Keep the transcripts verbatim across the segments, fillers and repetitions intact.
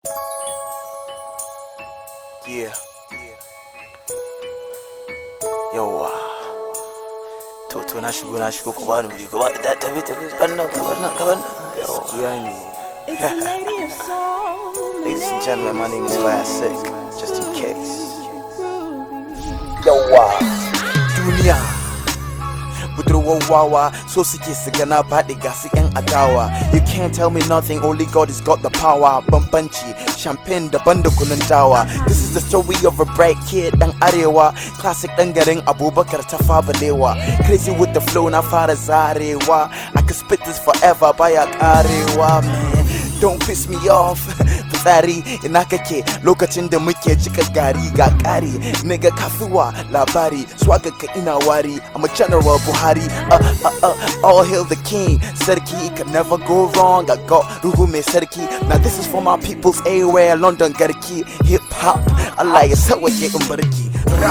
Yeah. Yawa. To to na shigo na shigo ku bani wuri ku ba da tabe tabe kannan kannan kannan. Gaskiya ne. Ladies and gentlemen, my name is Classic. Just in case. Yawa. Duniya. Budurwar wawa so suke su gana faɗi ga su yan adawa. You can't tell me nothing, only God has got the power. Bambanci, champagne daban da kunun dawa. This is the story of a bright kid dan arewa. Classic dan garin Abubakar Tafawa Balewa. Crazy with the flow na fara zarewa. I could spit this forever baya karewa, man. Don't piss me off. Fitsari ina kake lokacin da muke cika gari ga kari. Nigga kafiwa labari swagga ka ina wari. I'm a general Buhari. Uh, uh, uh, all hail the king. Sarki can never go wrong. I got ruhu me sarki. Now this is for my peoples everywhere. London garki. Hip hop. Allah ya sawake in barki.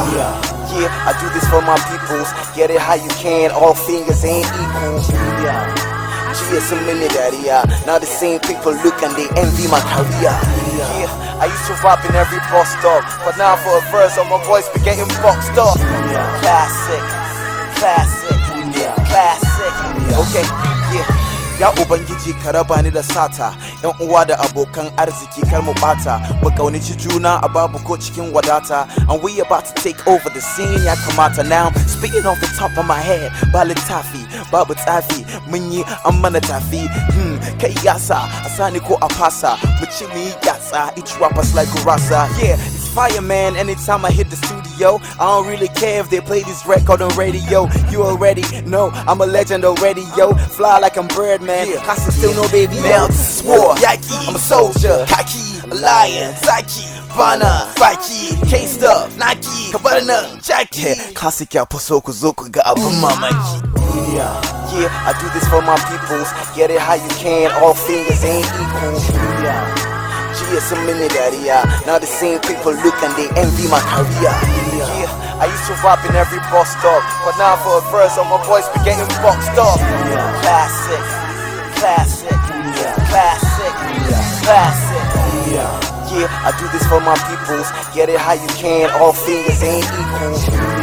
Yeah, I do this for my peoples. Get it how you can. All fingers ain't equal. Yeah. She is a millionaire, now the same people look and they envy my career. Yeah, I used to rap in every bus stop, but now for a verse, all my voice be getting boxed up. Classic, classic, classic. Okay, yeah. Ya Ubangiji ka raba ni da sata, yan uwa da abokan arziki kar mu bata, mu kaunaci juna a babu ko cikin wadata. And we about to take over the scene, ya kamata now. Speaking off the top of my head, ba littafi, babu tsafi, mun yi an mana tafi. Hmm, kai yasa, a sani ko a fasa, mu ci mu yi yatsa, each rapper's like Gurasa. Yeah, it's fire, man. Anytime I hit the studio, I don't really care if they play this record on radio. You already know I'm a legend already, yo. Fly like I'm Birdman. Yeah. Classic still no baby. Mel to swore. Yaki. I'm a soldier. Khaki. A lion. Psyche. Bana. Psyche. K-Stuff. Nike. Kabana. Jackie. Classic ya paso kuzoku ga abun mamaki. Yeah. Yeah, I do this for my peoples. Get it how you can. All fingers ain't equal. Yeah. She is a millionaire, yeah. Now the same people look and they envy my career. Yeah, I used to rap in every bus stop, but now for a verse, all my voice be getting boxed up. Classic, classic, classic, classic. Yeah, I do this for my peoples. Get it how you can. All fingers ain't equal.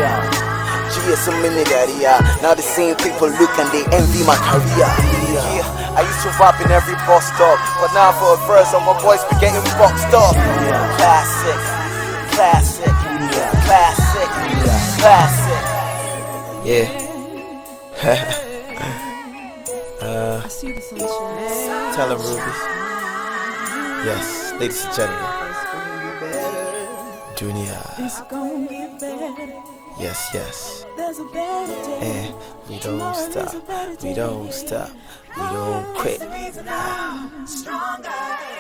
She is a millionaire, yeah. Now the same people look and they envy my career. Yeah, I used to rap in every bus stop, but now for a verse, all my voice be getting boxed up. Classic, classic, classic, classic. Yeah. uh, tell them, Ruby. Yes, ladies and gentlemen. Junior. Yes, yes. And we don't stop. We don't stop. We don't quit.